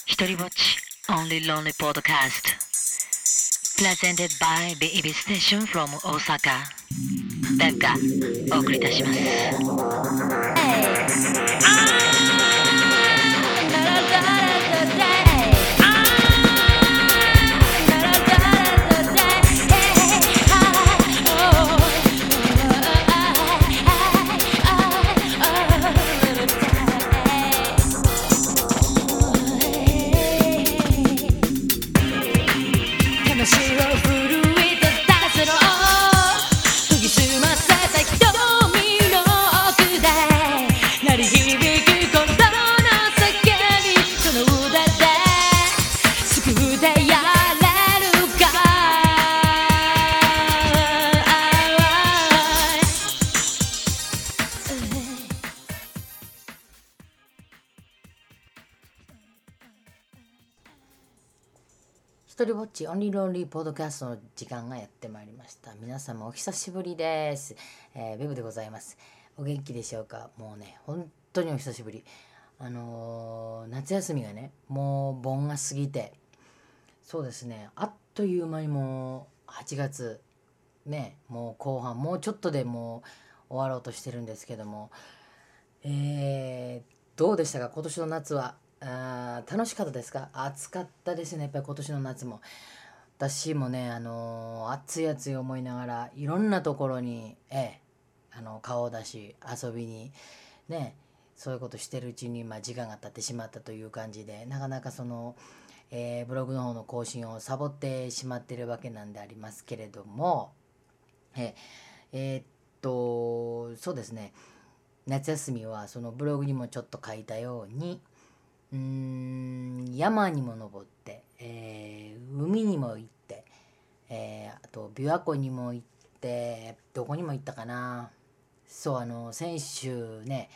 ひとりぼっち Only Lonely Podcast Presented by BEB Station from 大阪ベッカお送りいたします。 ひとりぼっちオンリーロンリーポッドキャストの時間がやってまいりました。皆様お久しぶりです。ベブでございます。お元気でしょうか。もうね本当にお久しぶり。夏休みがねもう盆が過ぎて、そうですねあっという間にもう8月ねもう後半もうちょっとでもう終わろうとしてるんですけども、どうでしたか今年の夏は。楽しかったですか。暑かったですねやっぱり今年の夏も。私もね暑い暑い思いながらいろんなところに、顔を出し遊びにねそういうことしてるうちに、時間が経ってしまったという感じで、なかなかその、ブログの方の更新をサボってしまってるわけなんでありますけれども、そうですね夏休みはそのブログにもちょっと書いたように山にも登って、海にも行って、あと琵琶湖にも行って、どこにも行ったかな。そう先週ね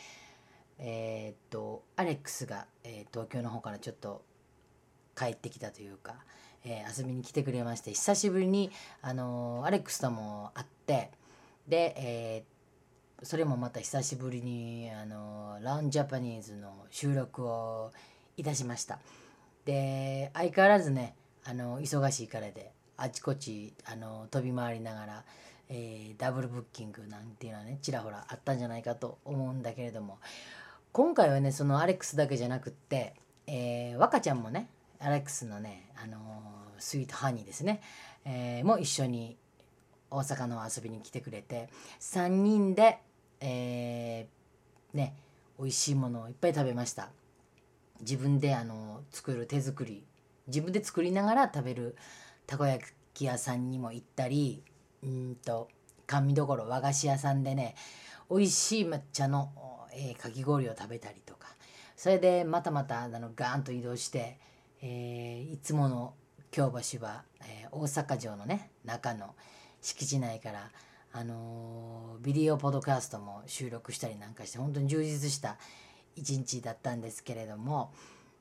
アレックスが、東京の方からちょっと帰ってきたというか、遊びに来てくれまして、久しぶりにアレックスとも会って、で、それもまた久しぶりにラウンジャパニーズの収録をいたしました。で相変わらずね忙しいからであちこち飛び回りながら、ダブルブッキングなんていうのはねちらほらあったんじゃないかと思うんだけれども、今回はねそのアレックスだけじゃなくって、若ちゃんもねアレックスのねスイートハニーですね、も一緒に大阪の遊びに来てくれて、3人でね美味しいものをいっぱい食べました。自分で作る手作り自分で作りながら食べるたこ焼き屋さんにも行ったり、甘味どころ和菓子屋さんでね美味しい抹茶の、かき氷を食べたりとか、それでまたガーンと移動して、いつもの京橋は、大阪城のね中の敷地内からビデオポッドキャストも収録したりなんかして、本当に充実した一日だったんですけれども、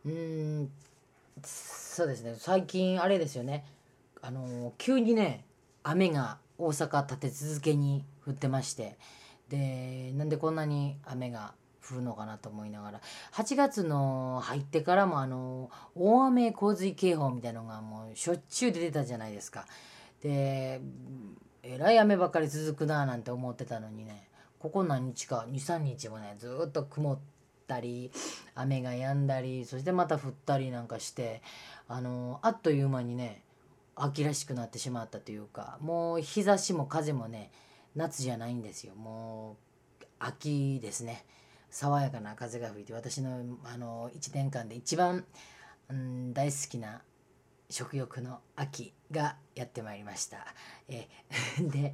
そうですね最近あれですよね急にね雨が大阪立て続けに降ってまして、でなんでこんなに雨が降るのかなと思いながら、8月の入ってからも大雨洪水警報みたいなのがもうしょっちゅう出てたじゃないですか。でえらい雨ばっかり続くななんて思ってたのにね、ここ何日か23日もねずっと曇ったり雨が止んだり、そしてまた降ったりなんかしてあっという間にね秋らしくなってしまったというか、もう日差しも風もね夏じゃないんですよ。もう秋ですね。爽やかな風が吹いて、私の1年間で一番、大好きな食欲の秋がやってまいりました。で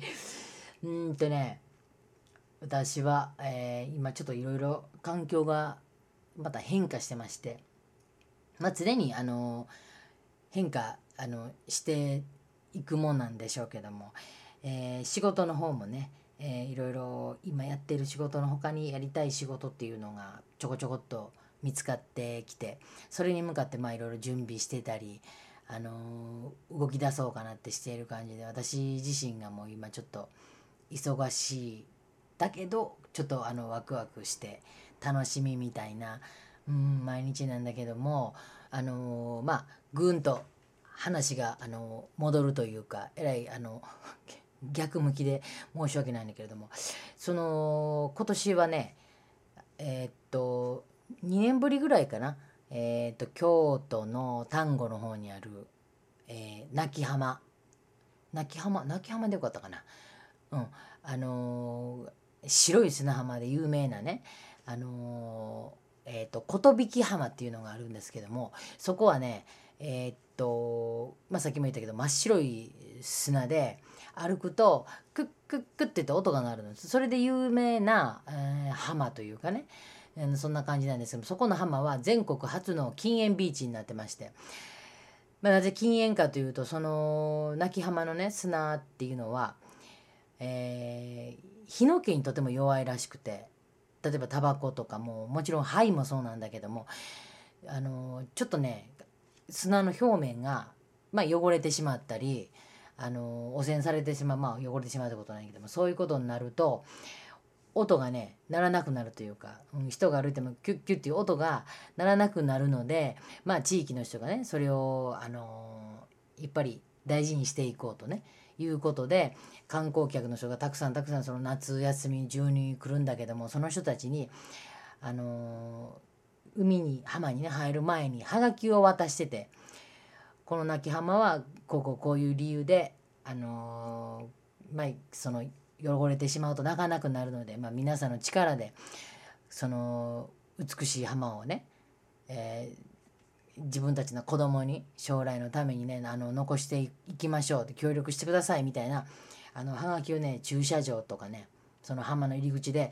私は、今ちょっといろいろ環境がまた変化してまして、常に変化していくもんなんでしょうけども、仕事の方もね、いろいろ今やってる仕事の他にやりたい仕事っていうのがちょこちょこっと見つかってきて、それに向かっていろいろ準備してたり動き出そうかなってしている感じで、私自身がもう今ちょっと忙しいだけどちょっとワクワクして楽しみみたいな毎日なんだけども、まあぐんと話が戻るというか、えらい逆向きで申し訳ないんだけれども、今年はね、2年ぶりぐらいかな、京都の丹後の方にある、亡き浜でよかったかな。うん、白い砂浜で有名なね、寿浜っていうのがあるんですけども、そこはね、さっきも言ったけど真っ白い砂で、歩くとクックックって言って音が鳴るんです。それで有名な、浜というかね、そんな感じなんですけども、そこの浜は全国初の禁煙ビーチになってまして、なぜ禁煙かというと、その亡き浜のね砂っていうのは、火の気にとても弱いらしくて、例えばタバコとかもちろん灰もそうなんだけども、ちょっとね砂の表面が、汚れてしまったり、汚染されてしまう、汚れてしまうってことないけども、そういうことになると音がね鳴らなくなるというか、人が歩いてもキュッキュッっていう音が鳴らなくなるので、地域の人がねそれをやっぱり大事にしていこうとねいうことで、観光客の人がたくさんその夏休み中に来るんだけども、その人たちに浜にね入る前にハガキを渡してて、この亡き浜はこういう理由でその汚れてしまうと泣かなくなるので、皆さんの力でその美しい浜をね、自分たちの子供に将来のためにね残していきましょうって、協力してくださいみたいなはがきをね、駐車場とかね、その浜の入り口で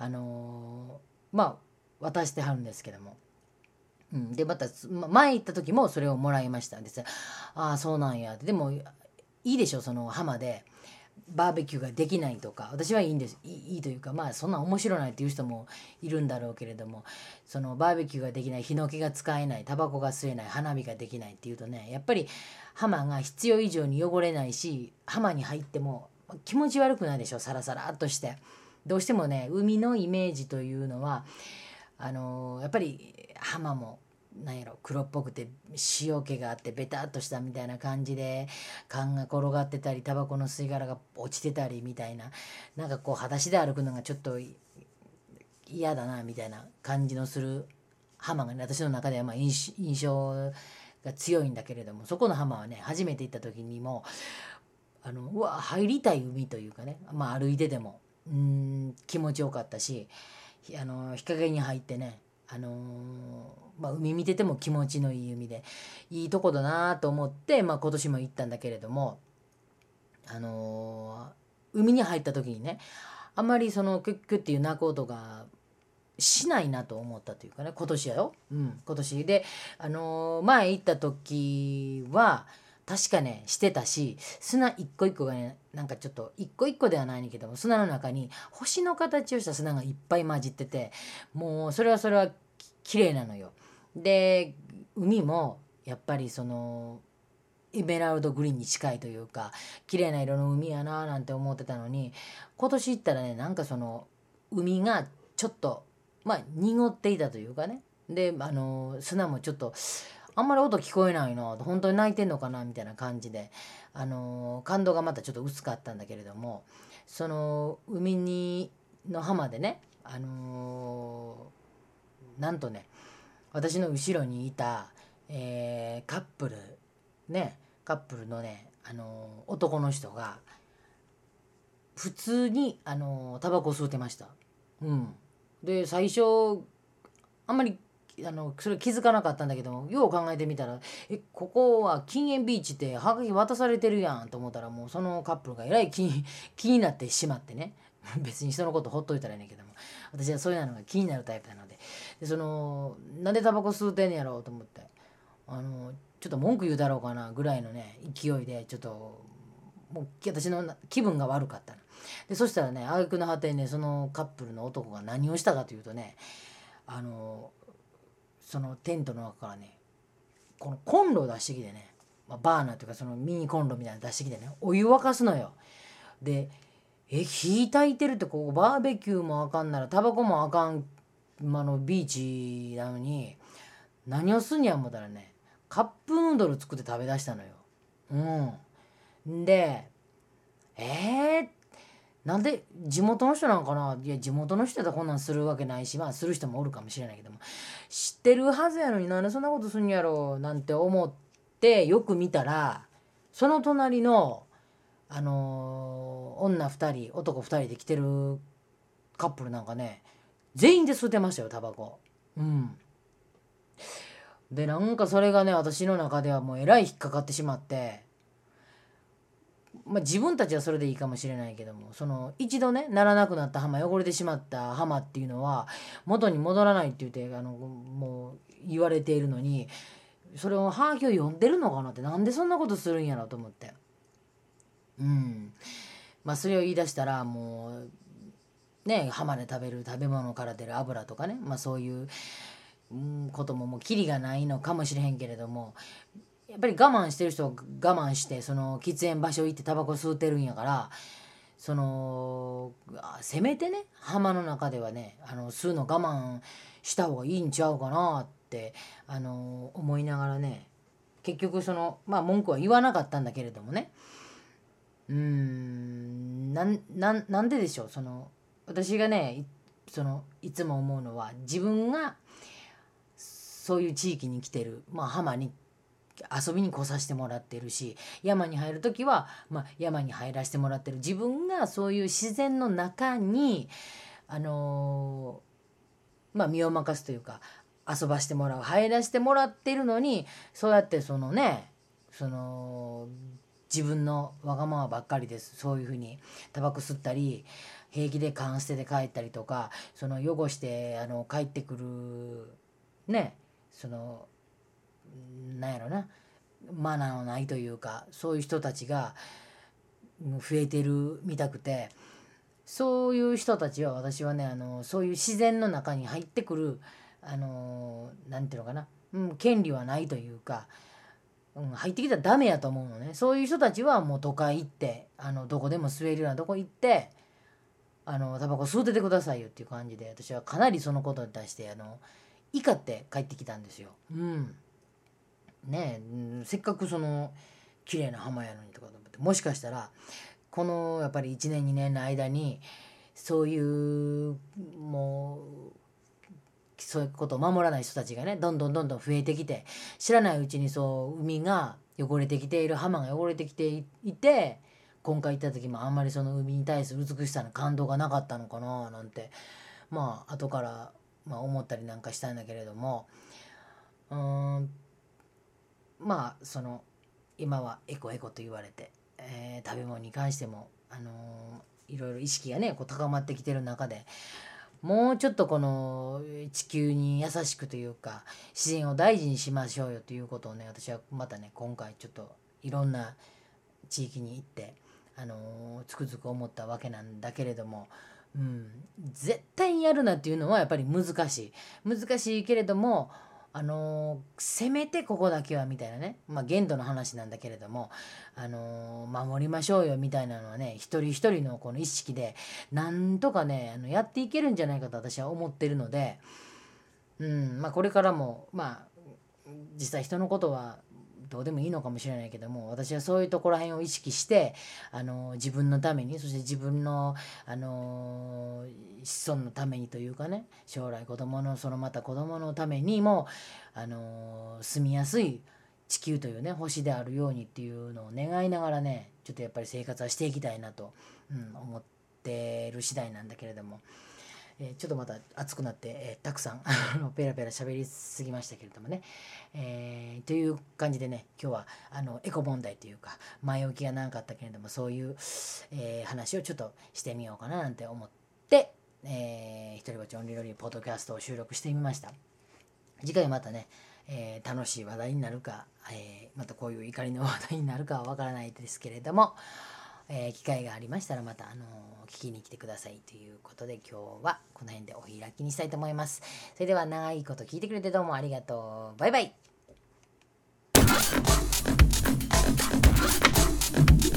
渡してはるんですけども、でまた前行った時もそれをもらいましたんです。ああそうなんやって。でもいいでしょ、その浜でバーベキューができないとか、私はいいんです、いいというか、そんな面白ないっていう人もいるんだろうけれども、そのバーベキューができない、ヒノキが使えない、タバコが吸えない、花火ができないっていうとね、やっぱり浜が必要以上に汚れないし、浜に入っても気持ち悪くないでしょ、サラサラっとして。どうしてもね海のイメージというのはやっぱり浜もなんやろ黒っぽくて塩気があってベタっとしたみたいな感じで、缶が転がってたりタバコの吸い殻が落ちてたりみたいな、なんかこう裸足で歩くのがちょっと嫌だなみたいな感じのする浜がね、私の中では印象が強いんだけれども、そこの浜はね初めて行った時にもうわ入りたい海というかね、歩いてても気持ちよかったし、日陰に入ってね海見てても気持ちのいい海でいいとこだなと思って、今年も行ったんだけれども、海に入った時にねあまりそのクックっていう鳴く音がしないなと思ったというかね、今年やよ、今年で前行った時は確かねしてたし、砂一個一個がねなんかちょっと一個一個ではないんだけども、砂の中に星の形をした砂がいっぱい混じってて、もうそれは綺麗なのよ。で海もやっぱりそのエメラルドグリーンに近いというか綺麗な色の海やななんて思ってたのに、今年行ったらねなんかその海がちょっと濁っていたというかね、で砂もちょっとあんまり音聞こえないな、本当に泣いてんのかなみたいな感じで感動がまたちょっと薄かったんだけれども、そのの浜でねなんとね私の後ろにいた、カップルのね、男の人が普通にタバコ吸うてました。で最初あんまりそれ気づかなかったんだけども、よう考えてみたらここは禁煙ビーチってハガキ渡されてるやんと思ったら、もうそのカップルがえらい気になってしまってね別に人のことほっといたらいいねんけども、私はそういうのが気になるタイプなので、なんでタバコ吸うてんねやろうと思って、ちょっと文句言うだろうかなぐらいのね勢いで、ちょっともう私の気分が悪かったので、そしたらね挙句の果てにねそのカップルの男が何をしたかというとね、そのテントの中からねこのコンロを出してきてね、バーナーというかそのミニコンロみたいなの出してきてねお湯沸かすのよ。で火焚いてるって、ここバーベキューもあかんならタバコもあかんビーチなのに何をすんや思ったらね、カップヌードル作って食べ出したのよ。でなんで地元の人なんかな。いや地元の人だったらこんなんするわけないし、する人もおるかもしれないけども、知ってるはずやのになんでそんなことすんやろうなんて思ってよく見たら、その隣の女2人男2人で来てるカップルなんかね、全員で吸ってましたよタバコ。でなんかそれがね、私の中ではもうえらい引っかかってしまって、自分たちはそれでいいかもしれないけども、その一度ねならなくなった浜、汚れてしまった浜っていうのは元に戻らないって言ってもう言われているのに、それをハガキを読んでるのかなって、なんでそんなことするんやろと思って、それを言い出したらもうね、浜で食べる食べ物から出る油とかね、そういうことももうキリがないのかもしれへんけれども、やっぱり我慢してる人は我慢して、その喫煙場所行ってタバコ吸うてるんやから、そのせめてね浜の中ではね吸うの我慢した方がいいんちゃうかなって思いながらね、結局その文句は言わなかったんだけれどもね、なんででしょう。その私がねいつも思うのは、自分がそういう地域に来てる、浜に遊びに来させてもらってるし、山に入る時は、山に入らせてもらってる、自分がそういう自然の中に身を任すというか遊ばしてもらう、入らせてもらってるのに、そうやって自分のわがままばっかりです、そういうふうにタバコ吸ったり平気で缶捨てて帰ったりとか、汚して帰ってくるね、なんやろな、マナーのないというか、そういう人たちが増えてるみたくて、そういう人たちは私はねそういう自然の中に入ってくるなんていうのかな、権利はないというか、入ってきたらダメやと思うのね。そういう人たちはもう都会行ってどこでも吸えるようなとこ行ってタバコ吸うててくださいよっていう感じで、私はかなりそのことに対して怒って帰ってきたんですよ。せっかく綺麗な浜やのにとかと思って、もしかしたらこのやっぱり1年2年の間にそういうそういうことを守らない人たちがねどんどん増えてきて、知らないうちに海が汚れてきている、浜が汚れてきていて、今回行った時もあんまりその海に対する美しさの感動がなかったのかななんて後から思ったりなんかしたんだけれども、今はエコと言われて、食べ物に関してもいろいろ意識がね高まってきてる中で、もうちょっとこの地球に優しくというか自然を大事にしましょうよということをね、私はまたね今回ちょっといろんな地域に行ってつくづく思ったわけなんだけれども、絶対にやるなっていうのはやっぱり難しいけれども、せめてここだけはみたいなね、限度の話なんだけれども、守りましょうよみたいなのはね、一人一人のこの意識でなんとかねやっていけるんじゃないかと私は思ってるので、これからも実際人のことはどうでもいいのかもしれないけども、私はそういうところら辺を意識して自分のために、そして自分の子孫のためにというかね、将来また子供のためにも住みやすい地球というね星であるようにっていうのを願いながらね、ちょっとやっぱり生活はしていきたいなと、思ってる次第なんだけれども、ちょっとまた熱くなって、たくさんペラペラ喋りすぎましたけれどもね、という感じでね、今日はエコ問題というか前置きがなかったけれども、そういう、話をちょっとしてみようかななんて思って、ひとりぼっちオンリーロリーポッドキャストを収録してみました。次回またね、楽しい話題になるか、またこういう怒りの話題になるかはわからないですけれども、機会がありましたらまた聞きに来てくださいということで、今日はこの辺でお開きにしたいと思います。それでは長いこと聞いてくれてどうもありがとう。バイバイ。